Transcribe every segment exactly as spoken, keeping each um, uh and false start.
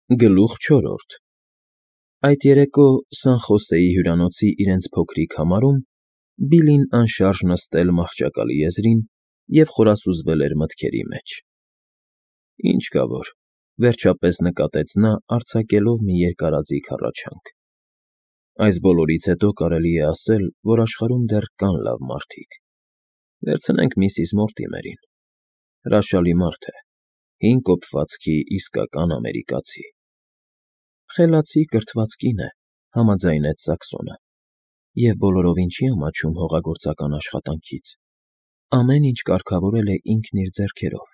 Գլուխ չորրորդ Այդ երեկո Սան Խոսեի հյուրանոցի իրենց փոքրիկ համարում Բիլլին անշարժ նստել մահճակալի եզրին և խորասուզվել էր մտքերի մեջ։ Ինչ կա որ, վերջապես նկատեց նա արձակելով մի երկարաձիգ հառաչանք. այս բոլորից հետո կարելի է ասել, որ աշխարհում դեռ կան լավ մարդիկ։ Վերցնենք միսիս Մորտիմերին, հրաշալի մարդ է, հին կոփվածքի իսկական ամերիկացի։ Խելացի կրթված կին է, համաձայնեց Սաքսոնը, և բոլորովին չի ամաչում հողագործական աշխատանքից, ամեն ինչ կարգավորել է ինքն իր ձեռքերով։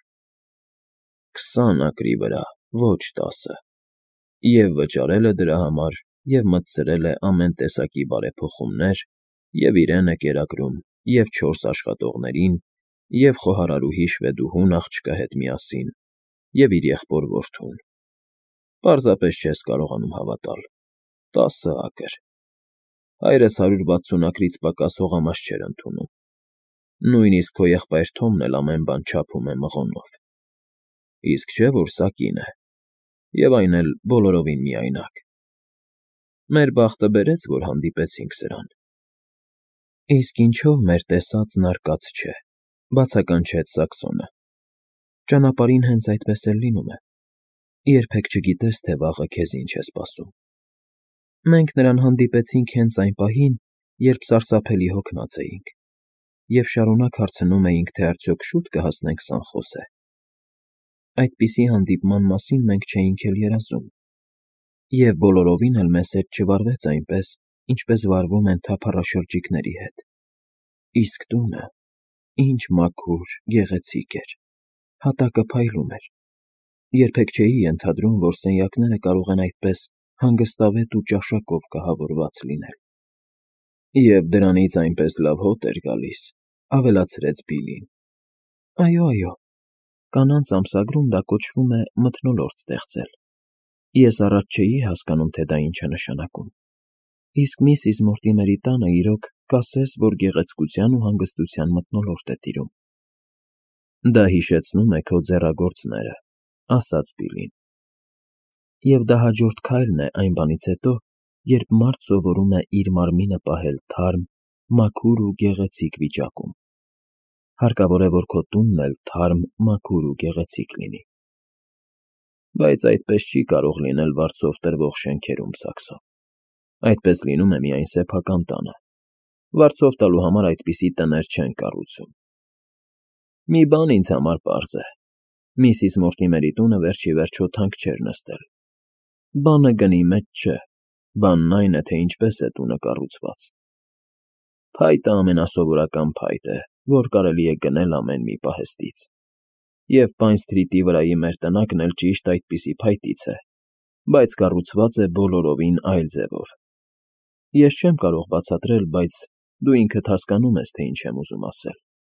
Քսան ակրի վրա, ոչ տասը, և վճարել է դրա համար, և մտցրել է ամեն տեսակի բարեփոխումներ, և իրեն է կերակրում, և չորս աշխատողներին, և խոհարարուհի շվեդուհուն աղջկա հետ միասին, և իր եղբոր որդուն։ Պարզապես չես կարողանում հավատալ, տասը ակր։ Հայրս հարյուր վաթսուն ակրից պակաս հողամաս չէր ընդունում, նույնիսկ քո եղբայր Թոմն էլ ամեն բան չափում է մղոնով։ Իսկ չէ՞ որ սա կին է, և այն էլ բոլորովին միայնակ։ Մեր բախտը բերեց, որ հանդիպեցինք սրան։ Իսկ ինչո՞վ մեր տեսածն արկած չէ, բացականչեց Սաքսոնը։ Ճանապարհին հենց այդպես էլ լինում է, երբեք չգիտես, թե վաղը քեզ ինչ է սպասում։ Մենք նրան հանդիպեցինք հենց այն պահին, երբ սարսափելի հոգնած էինք, և շարունակ հարցնում էինք, թե արդյոք շուտ կհասնենք Սան Խոսե։ Այդպիսի հանդիպման մասին մենք չէինք էլ երազում, և բոլորովին էլ մեզ հետ չվարվեց այնպես, ինչպես վարվում են թափառաշրջիկների հետ։ Իսկ տունը ինչ մաքուր, գեղեցիկ էր, հատակը փայլում էր։ Երբեք չէի ենթադրում, որ սենյակները կարող են այդպես հանգստավետ ու ճաշակով կահավորված լինել։ Եվ դրանից այնպես լավ հոտ էր գալիս, ավելացրեց Բիլլին։ Այո, այո, կանանց ամսագրում դա կոչվում է մթնոլորտ ստեղծել։ Ես առաջ չէի հասկանում, թե դա ինչ է նշանակում։ Իսկ միսիս Մորտիմերի տանը իրոք կասես, որ գեղեցկության ու հանգստության մթնոլորտ է տիրում։ Դա հիշեցնում է քո ձեռագործները, ասաց Բիլլին։ Եվ դա հաջորդ քայլն է այն բանից հետո, երբ մարդ սովորում է իր մարմինը պահել թարմ, մաքուր ու գեղեցիկ վիճակում։ Հարկավոր է, որ քո տունն էլ թարմ, մաքուր ու գեղեցիկ լինի։ Բայց այդպես չի կարող լինել վարձով տրվող շենքերում, Սաքսո։ Այդպես լինում է միայն սեփական տանը։ Վարձով տալու համար այդպիսի տներ չեն կառուցում։ Մի բան ինձ համար պարզ է. միսիս Մորտիմերի տունը վերջ ի վերջո թանկ չէր նստել։ Բանը գնի մեջ չէ, բանն այն է, թե ինչպես է տունը կառուցված։ Փայտը ամենասովորական փայտ է, որ կարելի է գնել ամեն մի պահեստից։ Եվ Պայն Սթրիթի վրայի մեր տնակն էլ ճիշտ այդպիսի փայտից է, բայց կառուցված է բոլորովին այլ ձևով։ Ես չեմ կարող բացատրել, բայց դու ինքդ հասկանում ես, թե ինչ եմ ուզում ասել։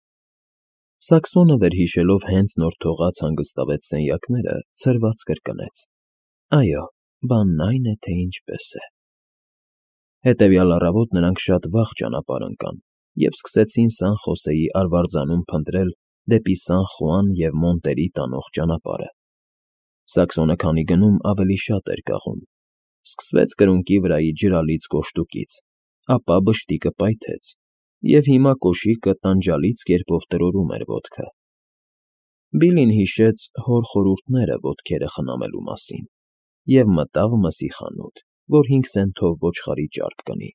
Սաքսոնը վերհիշելով հենց նոր թողած հանգստավետ սենյակները, ցրված կրկնեց. Այո, բանն այն է, թե ինչպես է։ Հետևյալ առավոտ նրանք շատ վաղ ճանապարհ ընկան և սկսեցին Սան Խոսեի արվարձանում փնտրել դեպի Սան Խուան և Մոնտերի տանող ճանապարհը։ Սաքսոնը քանի գնում ավելի շատ էր կաղում։ Սկսվեց կրունկի վրայի ջրալից կոշտուկից, ապա բշտիկը պայթեց, և հիմա կոշիկը տանջալից կերպով տրորում էր ոտքը։ Բիլլին հիշեց հոր խորհուրդները ոտքերը խնամելու մասին և մտավ մսի խանութ, որ հինգ սենթով ոչխարի ճարպ կնի։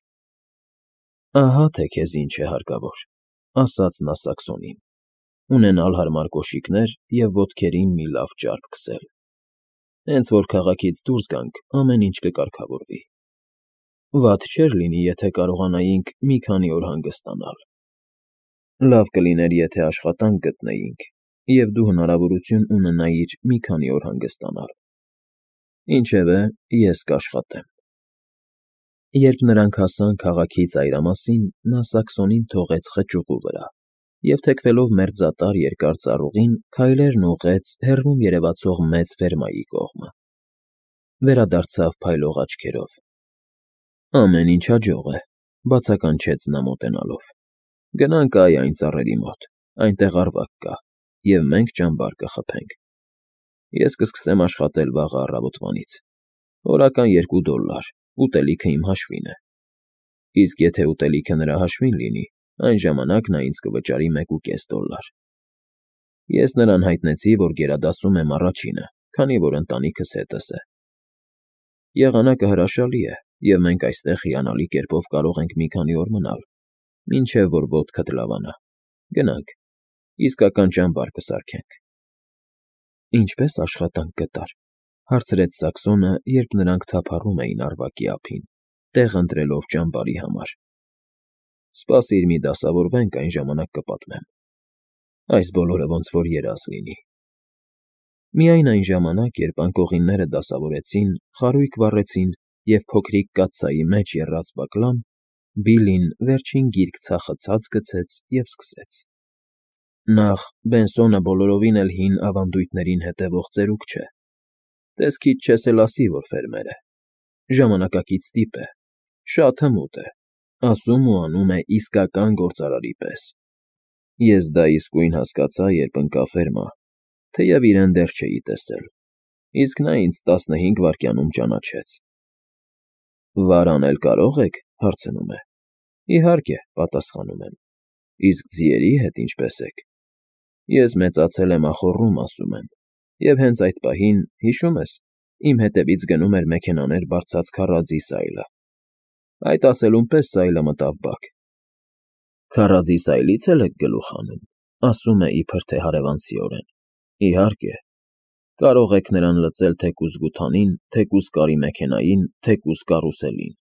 Ահա թե քեզ ինչ է հարկավոր, ասաց նա Սաքսոնին, ունենալ հարմար կոշիկներ և ոտքերին մի լավ ճարպ քսել։ Հենց որ քաղաքից դուրս գանք, ամեն ինչ կկարգավորվի։ Վատ չէր լինի, եթե կարողանայինք մի քանի օր հանգստանալ։ Լավ կլիներ, եթե աշխատանք գտնեինք, և դու հնարավորություն ունենայիր մի քանի օր հանգստանալ։ Ինչևէ, ես կաշխատեմ։ Երբ նրանք հասան քաղաքի ծայրամասին, նա Սաքսոնին թողեց խճուղու վրա և, թեքվելով մերձատար երկար ծառուղին, քայլերն ուղղեց հեռվում երևացող մեծ ֆերմայի կողմը։ Վերադարձավ փայլող աչքերով։ Ամեն ինչ հաջող է, բացականչեց նա մոտենալով։ Գնանք այ այն ծառերի մոտ, այնտեղ ավարակ կա, և մենք ճամբար կխփենք։ Ես կսկսեմ աշխատել վաղը առավոտվանից։ Օրական երկու դոլլար, ուտելիքը իմ հաշվին է։ Իսկ եթե ուտելիքը նրա հաշվին լինի, այն ժամանակ նա ինձ կվճարի մեկուկես դոլլար։ Ես նրան հայտնեցի, որ գերադասում եմ առաջինը, քանի որ ընտանիքս հետս է։ Եղանակը հրաշալի է, և մենք այստեղ հիանալի կերպով կարող ենք մի քանի օր մնալ, մինչև որ ոտքդ լավանա։ Գնանք, իսկական ճամբար կսարքենք։ Ինչպե՞ս աշխատանք գտար,֊ հարցրեց Սաքսոնը, երբ նրանք թափառում էին Արվակի ափին, տեղ ընտրելով ճամբարի համար։ Սպասիր մի դասավորվենք, այն ժամանակ կպատմեմ։ Այս բոլորը ոնց որ երազ լինի։ Միայն այն ժամանակ, երբ անկողինները դասավորեցին, խարույկ վառեցին և փոքրիկ կաթսայի մեջ եռած բակլան, Բիլլին վերջին գիրք ցախը ցած գցեց և սկսեց. Նախ, Բենսոնը բոլորովին էլ հին ավանդույթներին հետևող ծերուկ չէ։ Տեսքից չես էլ ասի, որ ֆերմեր է։ Ժամանակակից տիպ է, շատ հմուտ է, ասում ու անում է իսկական գործարարի պես։ Ես դա իսկույն հասկացա, երբ ընկա ֆերմա, թեև իրեն դեռ չէի տեսել, իսկ նա ինձ տասնհինգ վայրկյանում ճանաչեց։ Վարան էլ կարո՞ղ եք,֊ հարցնում է։ Իհարկե,֊ պատասխանում եմ։ Իսկ ձիերի հետ ինչպե՞ս եք։ Ես մեծացել եմ ախոռում, ասում եմ, և հենց այդ պահին, հիշո՞ւմ ես, իմ հետևից գնում էր մեքենաներ բարձած քառաձի սայլը։ Այդ ասելուն պես սայլը մտավ բակ։ Քառաձի սայլի՞ց էլ եք գլուխ հանում,֊ ասում է իբր թե հարևանցիորեն։ Իհարկե։ Կարող եք նրան լցել թեկուզ գութանին, թեկուզ կարի մեքենային, թեկուզ կարուսելին։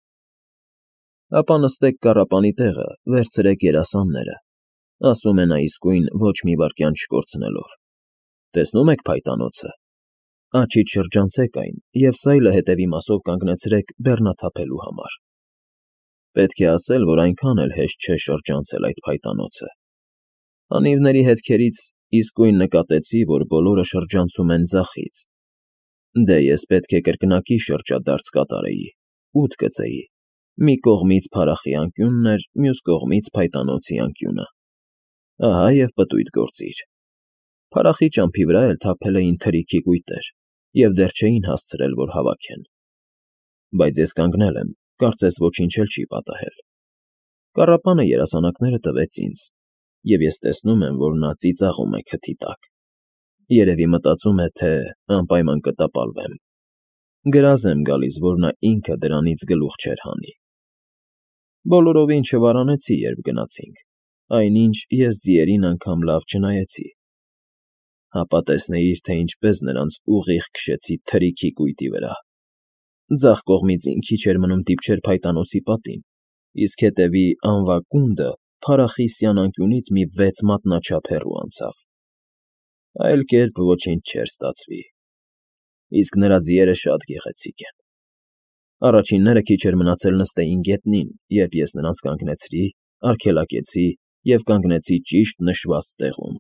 Ապա նստեք կառապանի տեղը, վերցրեք երասանները,֊ ասում է նա իսկույն ոչ մի վայրկյան չկորցնելով։ Տեսնո՞ւմ եք փայտանոցը։ Աջից շրջանցեք այն և սայլը հետևի մասով կանգնեցրեք բեռնաթափելու համար։ Պետք է ասել, որ այնքան էլ հեշտ չէ շրջանցել այդ փայտանոցը։ Անիվների հետքերից իսկույն նկատեցի, որ բոլորը շրջանցում են ձախից։ Դե ես պետք է կրկնակի շրջադարձ կատարեի, ութ գծեի, մի կողմից փարախի անկյունն էր, մյուս կողմից փայտանոցի անկյունը։ Ահա և պտույտ գործիր։ Փարախի ճամփի վրա էլ թափել էին թրիքի կույտեր և դեռ չէին հասցրել, որ հավաքեն։ Բայց ես կանգնել եմ, կարծես ոչինչ էլ չի պատահել։ Կառապանը երասանակները տվեց ինձ, և ես տեսնում եմ, որ նա ծիծաղում է քթի տակ։ Երևի մտածում է, թե անպայման կտապալվեմ։ Գրազ եմ գալիս, որ նա ինքը դրանից գլուխ չէր հանի։ Բոլորովին չվարանեցի, երբ գնացինք, այնինչ ես ձիերին անգամ լավ չնայեցի։ Հապա տեսնեիր, թե ինչպես նրանց ուղիղ քշեցի թրիքի կույտի վրա։ Ձախ կողմից ինքիչ էր մնում դիպչեր փայտանոցի պատին, իսկ հետևի անվակունդը փարախի սյան անկյունից մի վեց մատնաչափ հեռու անցավ։ Այլ կերպ ոչինչ չէր ստացվի։ Իսկ նրա ձիերը շատ գեղեցիկ են։ Առաջինները քիչ էր մնացել նստեին գետնին, երբ ես նրանց կանգնեցրի, արգելակեցի և կանգնեցի ճիշտ նշված տեղում։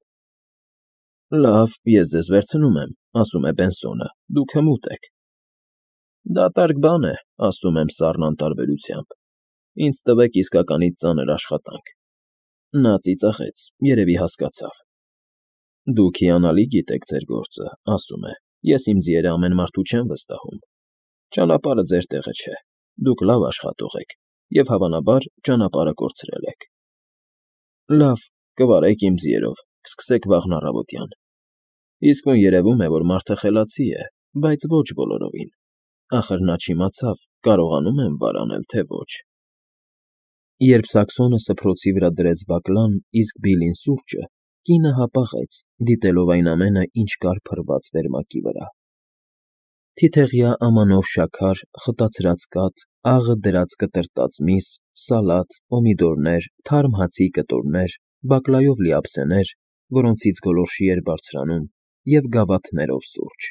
Լավ, ես ձեզ վերցնում եմ,֊ ասում է Բենսոնը,֊ դուք հմուտ եք։ Դատարկ բան է,֊ ասում եմ սառն անտարբերությամբ,֊ ինձ տվեք իսկականից ծանր աշխատանք։ Նա ծիծաղեց, երևի հասկացավ։ Դուք հիանալի գիտեք ձեր գործը,֊ ասում է,֊ ես իմ ձիերը ամեն մարդու չեմ վստահում։ Ճանապարհը ձեր տեղը չէ, դուք լավ աշխատող եք և, հավանաբար, ճանապարհը կորցրել եք։ Լավ, կվարեք իմ ձիերով, կսկսեք վաղն առավոտյան։ Իսկույն երևում է, որ մարդը խելացի է, բայց ոչ բոլորովին։ Ախր նա չիմացավ, կարողանում եմ վարանել, թե ոչ։ Երբ Սաքսոնը սփռոցի վրա դրեց բակլան, իսկ Բիլլին սուրճը, կինը հապաղեց, դիտելով այն ամենը, ինչ կար փռված վերմակի վրա։ Թիթեղյա ամանով շաքար, խտացրած կաթ, աղը դրած կտրտած միս, սալատ, պոմիդորներ, թարմ հացի կտորներ, բակլայով լի ափսեներ, որոնցից գոլորշի էր բարձրանում, և գավաթներով սուրճ։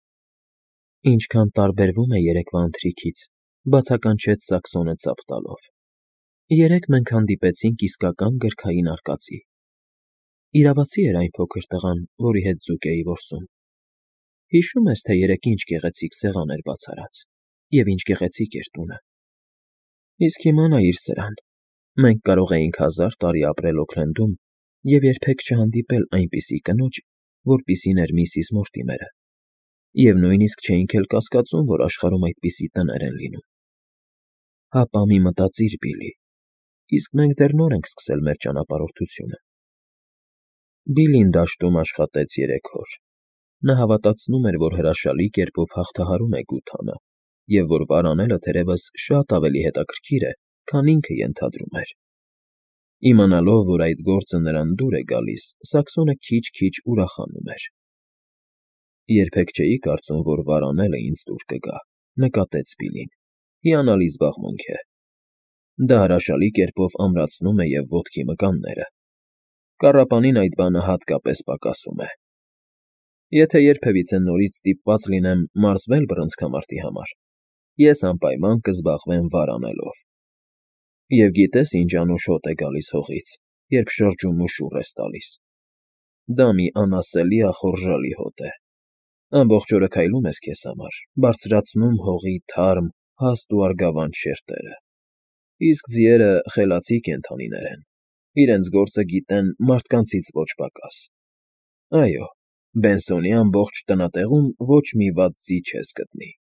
Ինչքան տարբերվում է երեկվա ընթրիքից,֊ բացականչեց Սաքսոնը ծափ տալով։ Երեկ մենք հանդիպեցինք իսկական գրքային արկածի։ Իրավացի էր այն փոքր տղան, որի հետ ձուկ էի որսում։ Հիշո՞ւմ ես, թե երեկ ինչ գեղեցիկ սեղան էր բաց արած, և ինչ գեղեցիկ էր տունը։ Իսկ հիմա նայիր սրան, մենք կարող էինք հազար տարի ապրել Օքլենդում և երբեք չհանդիպել այնպիսի կնոջ, որպիսին էր միսիս Մորտիմերը։ Եվ նույնիսկ չէինք էլ կասկածում, որ աշխարհում այդպիսի տներ են լինում։ Հապա մի մտածիր, Բիլլի, իսկ մենք դեռ նոր ենք սկսել մեր ճանապարհորդությունը։ Բիլլին դաշտում աշխատեց երեք օր։ Նա հավատացնում էր, որ հրաշալի կերպով հաղթահարում է Գութանը, և որ վարանելը թերևս շատ ավելի հետաքրքիր է, քան ինքը ենթադրում էր։ Իմանալով, որ այդ գործը նրան դուր է գալիս, Սակսոնը քիչ֊քիչ ուրախանում էր։ Երբեք չէի կարծում, որ վարանելը ինձ դուր կգա, նկատեց Բիլլին։ Հիանալի զբաղմունք է։ Դա հրաշալի կերպով ամրացնում է և ոտքի մկանները։ Կառապանին այդ բանը հատկապես պակասում է։ Եթե երբևիցե նորից ստիպված լինեմ մարզվել բռնցքամարտի համար, ես անպայման կզբաղվեմ վարանելով։ Եվ գիտե՞ս ինչ անուշ հոտ է գալիս հողից, երբ շրջում ու շուռ ես տալիս։ Դա մի անասելի ախորժալի հոտ է։ Ամբողջ օրը քայլում ես քեզ համար, բարձրացնում հողի թարմ, հաստ ու արգավանդ շերտերը։ Իսկ ձիերը խելացի կենդանիներ են, իրենց գործը գիտեն մարդկանցից ոչ պակաս։ Այո, Բենսոնի ամբողջ տնատեղում ոչ մի վատ ձի չես գտնի։